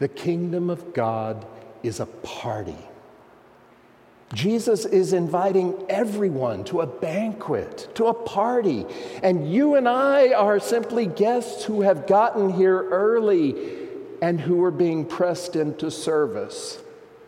The kingdom of God is a party. Jesus is inviting everyone to a banquet, to a party, and you and I are simply guests who have gotten here early and who are being pressed into service.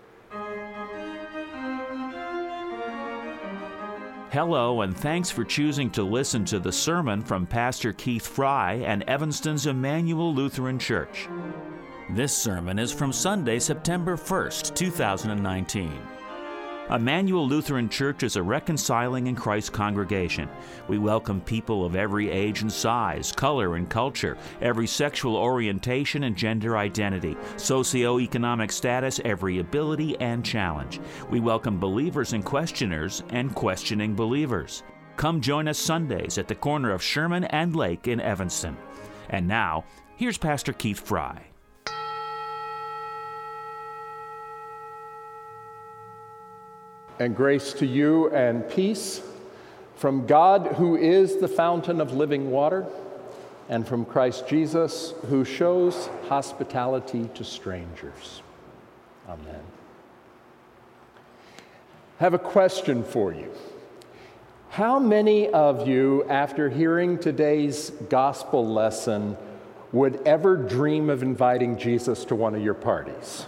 Hello, and thanks for choosing to listen to the sermon from Pastor Keith Fry and Evanston's Emmanuel Lutheran Church. This sermon is from Sunday, September 1st, 2019. Emmanuel Lutheran Church is a reconciling in Christ congregation. We welcome people of every age and size, color and culture, every sexual orientation and gender identity, socioeconomic status, every ability and challenge. We welcome believers and questioners and questioning believers. Come join us Sundays at the corner of Sherman and Lake in Evanston. And now, here's Pastor Keith Fry. And grace to you and peace from God, who is the fountain of living water, and from Christ Jesus, who shows hospitality to strangers. Amen. I have a question for you. How many of you, after hearing today's gospel lesson, would ever dream of inviting Jesus to one of your parties?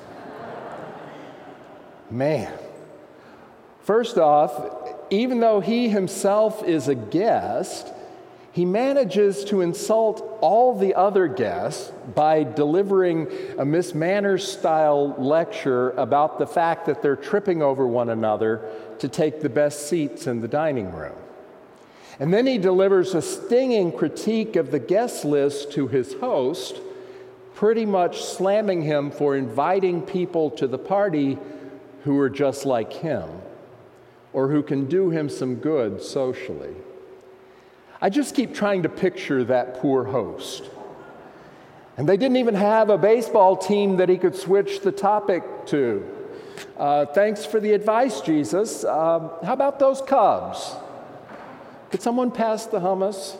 Man. First off, even though he himself is a guest, he manages to insult all the other guests by delivering a Miss Manners-style lecture about the fact that they're tripping over one another to take the best seats in the dining room. And then he delivers a stinging critique of the guest list to his host, pretty much slamming him for inviting people to the party who are just like him, or who can do him some good socially. I just keep trying to picture that poor host. And they didn't even have a baseball team that he could switch the topic to. Thanks for the advice, Jesus. How about those Cubs? Could someone pass the hummus?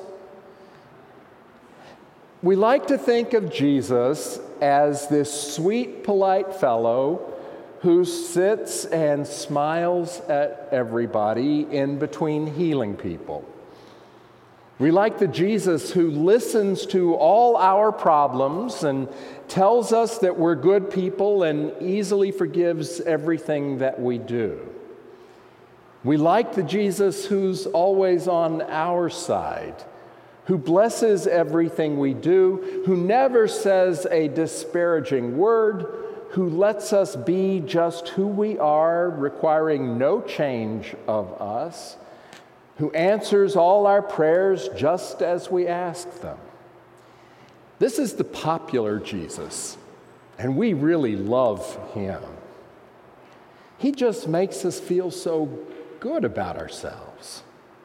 We like to think of Jesus as this sweet, polite fellow who sits and smiles at everybody in between healing people. We like the Jesus who listens to all our problems and tells us that we're good people and easily forgives everything that we do. We like the Jesus who's always on our side, who blesses everything we do, who never says a disparaging word, who lets us be just who we are, requiring no change of us, who answers all our prayers just as we ask them. This is the popular Jesus, and we really love him. He just makes us feel so good about ourselves.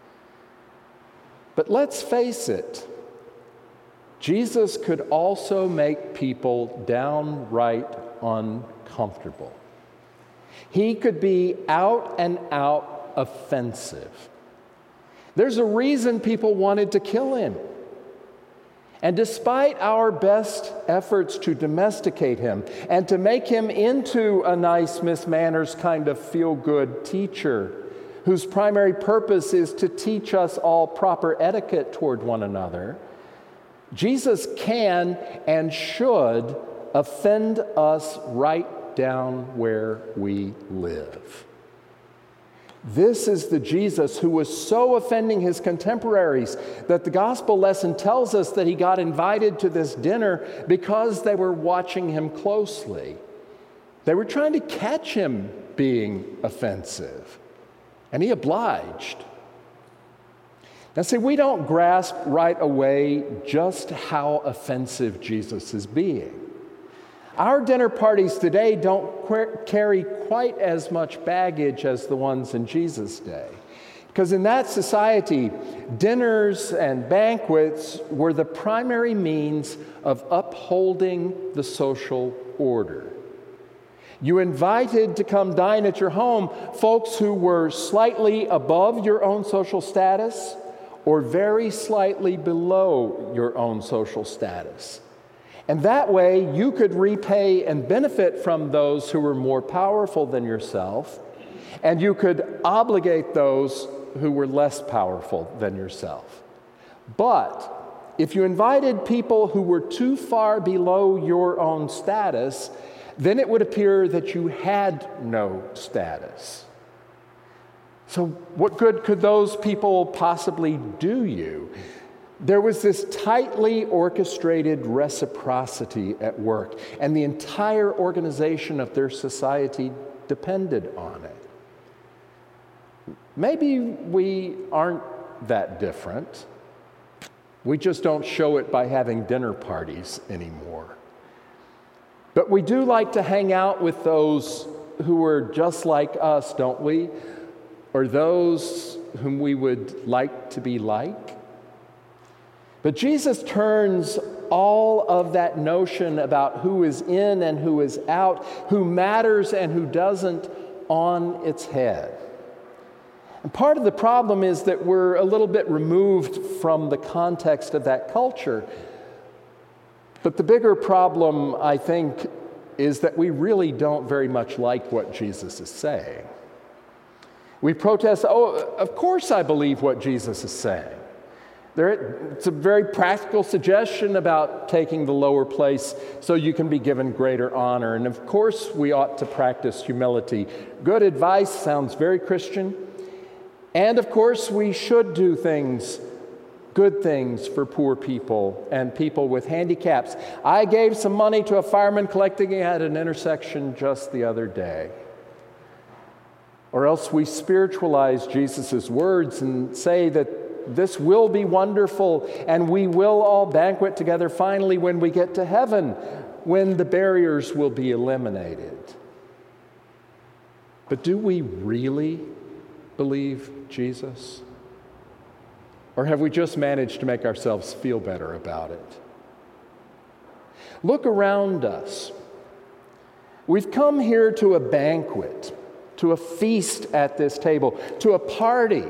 But let's face it, Jesus could also make people downright uncomfortable. He could be out and out offensive. There's a reason people wanted to kill him. And despite our best efforts to domesticate him and to make him into a nice Miss Manners kind of feel-good teacher whose primary purpose is to teach us all proper etiquette toward one another, Jesus can and should offend us right down where we live. This is the Jesus who was so offending his contemporaries that the gospel lesson tells us that he got invited to this dinner because they were watching him closely. They were trying to catch him being offensive, and he obliged. Now, see, we don't grasp right away just how offensive Jesus is being. Our dinner parties today don't carry quite as much baggage as the ones in Jesus' day. Because in that society, dinners and banquets were the primary means of upholding the social order. You invited to come dine at your home folks who were slightly above your own social status or very slightly below your own social status. And that way you could repay and benefit from those who were more powerful than yourself, and you could obligate those who were less powerful than yourself. But if you invited people who were too far below your own status, then it would appear that you had no status. So what good could those people possibly do you? There was this tightly orchestrated reciprocity at work, and the entire organization of their society depended on it. Maybe we aren't that different. We just don't show it by having dinner parties anymore. But we do like to hang out with those who are just like us, don't we? Or those whom we would like to be like. But Jesus turns all of that notion about who is in and who is out, who matters and who doesn't, on its head. And part of the problem is that we're a little bit removed from the context of that culture. But the bigger problem, I think, is that we really don't very much like what Jesus is saying. We protest, of course I believe what Jesus is saying. It's a very practical suggestion about taking the lower place so you can be given greater honor. And of course we ought to practice humility. Good advice, sounds very Christian. And of course we should do good things for poor people and people with handicaps. I gave some money to a fireman collecting at an intersection just the other day. Or else we spiritualize Jesus' words and say that this will be wonderful and we will all banquet together finally when we get to heaven, when the barriers will be eliminated. But do we really believe Jesus? Or have we just managed to make ourselves feel better about it? Look around us. We've come here to a banquet, to a feast at this table, to a party.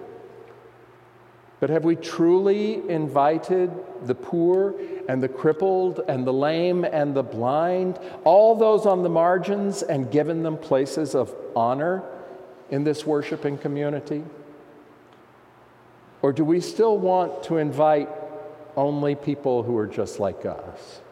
But have we truly invited the poor and the crippled and the lame and the blind, all those on the margins, and given them places of honor in this worshiping community? Or do we still want to invite only people who are just like us?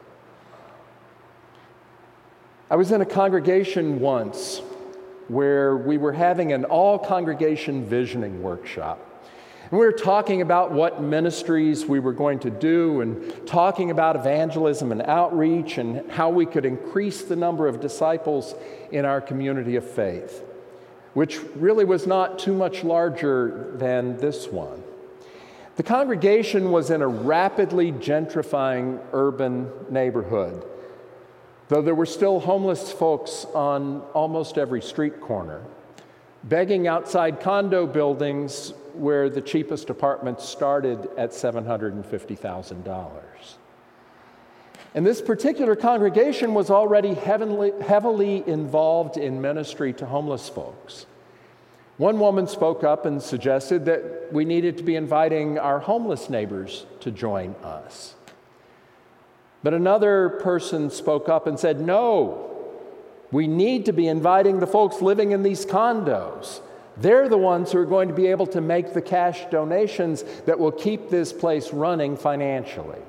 I was in a congregation once where we were having an all-congregation visioning workshop. And we were talking about what ministries we were going to do and talking about evangelism and outreach and how we could increase the number of disciples in our community of faith, which really was not too much larger than this one. The congregation was in a rapidly gentrifying urban neighborhood, though there were still homeless folks on almost every street corner, begging outside condo buildings where the cheapest apartments started at $750,000. And this particular congregation was already heavily involved in ministry to homeless folks. One woman spoke up and suggested that we needed to be inviting our homeless neighbors to join us. But another person spoke up and said, no, we need to be inviting the folks living in these condos. They're the ones who are going to be able to make the cash donations that will keep this place running financially.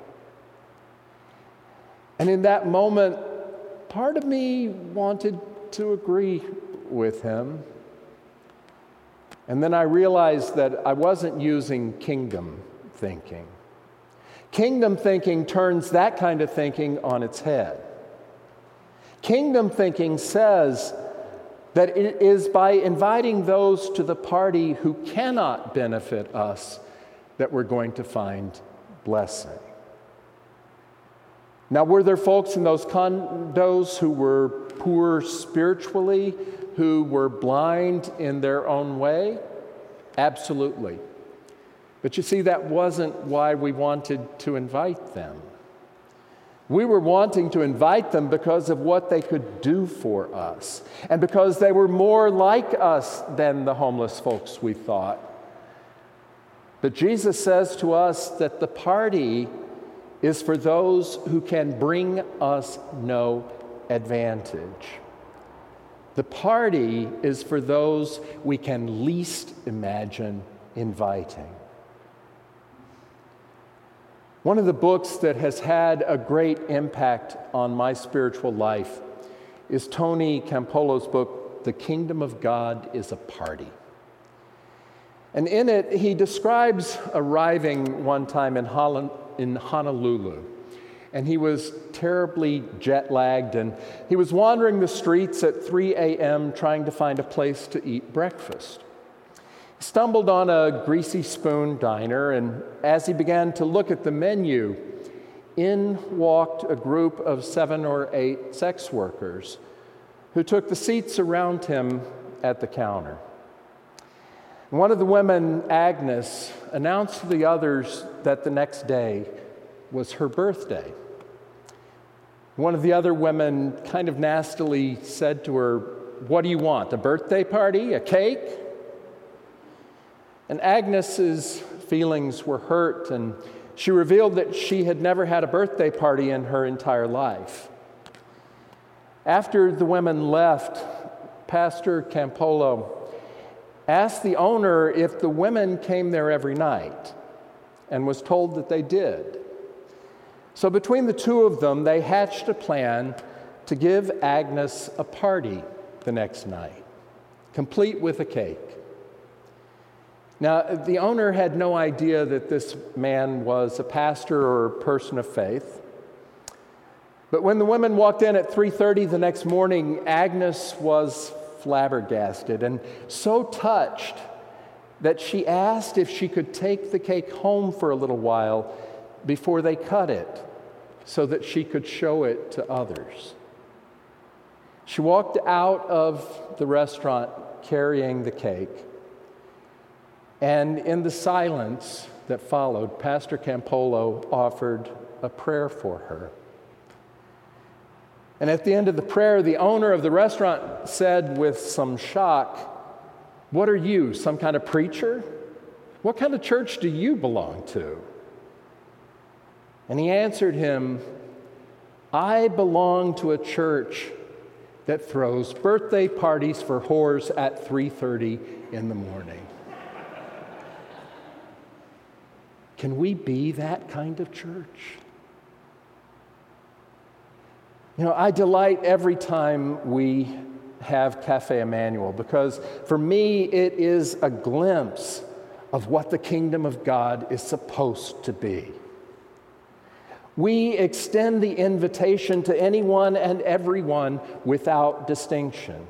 And in that moment, part of me wanted to agree with him. And then I realized that I wasn't using kingdom thinking. Kingdom thinking turns that kind of thinking on its head. Kingdom thinking says that it is by inviting those to the party who cannot benefit us that we're going to find blessing. Now, were there folks in those condos who were poor spiritually, who were blind in their own way? Absolutely. But you see, that wasn't why we wanted to invite them. We were wanting to invite them because of what they could do for us, and because they were more like us than the homeless folks we thought. But Jesus says to us that the party is for those who can bring us no advantage. The party is for those we can least imagine inviting. One of the books that has had a great impact on my spiritual life is Tony Campolo's book, The Kingdom of God is a Party. And in it, he describes arriving one time in Honolulu. And he was terribly jet-lagged, and he was wandering the streets at 3 a.m. trying to find a place to eat breakfast. He stumbled on a Greasy Spoon diner, and as he began to look at the menu, in walked a group of 7 or 8 sex workers who took the seats around him at the counter. One of the women, Agnes, announced to the others that the next day was her birthday. One of the other women kind of nastily said to her, "What do you want, a birthday party, a cake?" And Agnes's feelings were hurt, and she revealed that she had never had a birthday party in her entire life. After the women left, Pastor Campolo asked the owner if the women came there every night, and was told that they did. So between the two of them, they hatched a plan to give Agnes a party the next night, complete with a cake. Now, the owner had no idea that this man was a pastor or a person of faith. But when the women walked in at 3:30 the next morning, Agnes was flabbergasted and so touched that she asked if she could take the cake home for a little while before they cut it, so that she could show it to others. She walked out of the restaurant carrying the cake, and in the silence that followed, Pastor Campolo offered a prayer for her. And at the end of the prayer, the owner of the restaurant said with some shock, "What are you, some kind of preacher? What kind of church do you belong to?" And he answered him, "I belong to a church that throws birthday parties for whores at 3:30 in the morning." Can we be that kind of church? You know, I delight every time we have Cafe Emmanuel, because for me it is a glimpse of what the kingdom of God is supposed to be. We extend the invitation to anyone and everyone without distinction.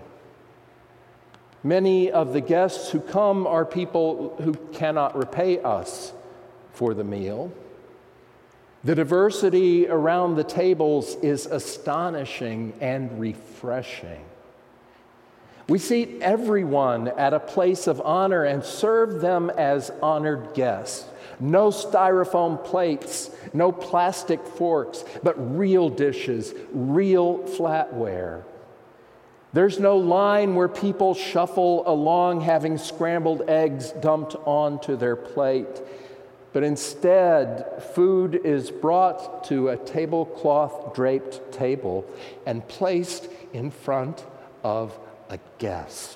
Many of the guests who come are people who cannot repay us for the meal. The diversity around the tables is astonishing and refreshing. We seat everyone at a place of honor and serve them as honored guests. No styrofoam plates, no plastic forks, but real dishes, real flatware. There's no line where people shuffle along having scrambled eggs dumped onto their plate. But instead, food is brought to a tablecloth-draped table and placed in front of a guest.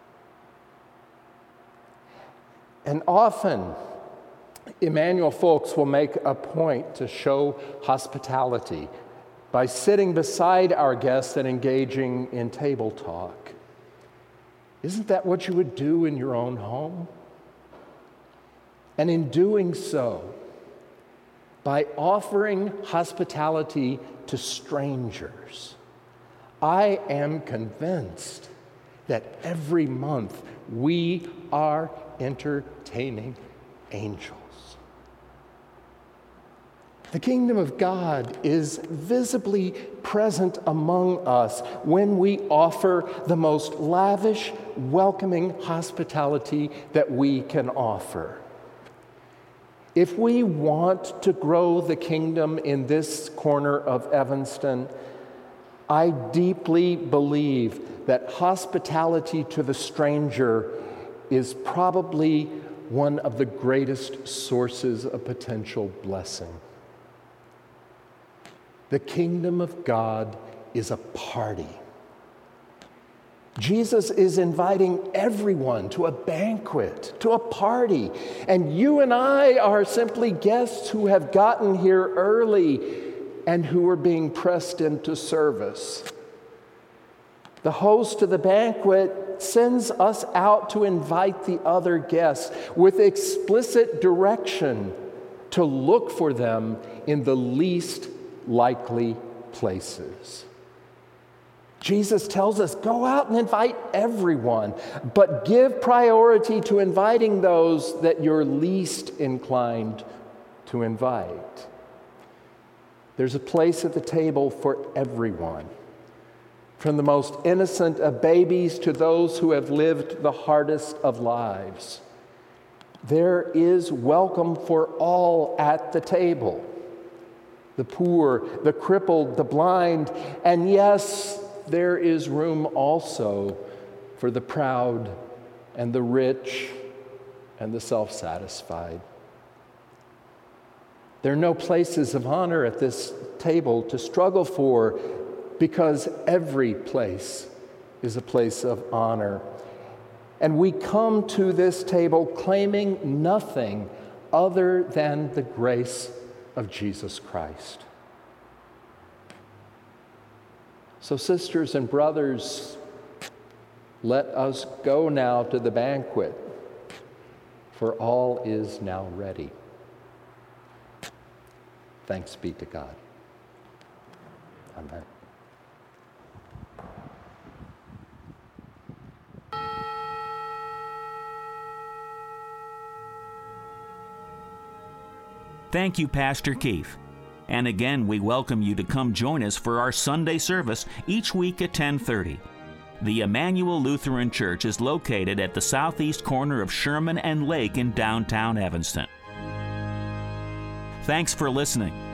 And often, Emmanuel folks will make a point to show hospitality by sitting beside our guests and engaging in table talk. Isn't that what you would do in your own home? And in doing so, by offering hospitality to strangers, I am convinced that every month we are entertaining angels. The kingdom of God is visibly present among us when we offer the most lavish, welcoming hospitality that we can offer. If we want to grow the kingdom in this corner of Evanston, I deeply believe that hospitality to the stranger is probably one of the greatest sources of potential blessing. The kingdom of God is a party. Jesus is inviting everyone to a banquet, to a party. And you and I are simply guests who have gotten here early and who are being pressed into service. The host of the banquet sends us out to invite the other guests with explicit direction to look for them in the least likely places. Jesus tells us, go out and invite everyone, but give priority to inviting those that you're least inclined to invite. There's a place at the table for everyone, from the most innocent of babies to those who have lived the hardest of lives. There is welcome for all at the table. The poor, the crippled, the blind, and yes, there is room also for the proud and the rich and the self-satisfied. There are no places of honor at this table to struggle for, because every place is a place of honor. And we come to this table claiming nothing other than the grace of Jesus Christ. So, sisters and brothers, let us go now to the banquet, for all is now ready. Thanks be to God. Amen. Thank you, Pastor Keith. And again, we welcome you to come join us for our Sunday service each week at 10:30. The Emmanuel Lutheran Church is located at the southeast corner of Sherman and Lake in downtown Evanston. Thanks for listening.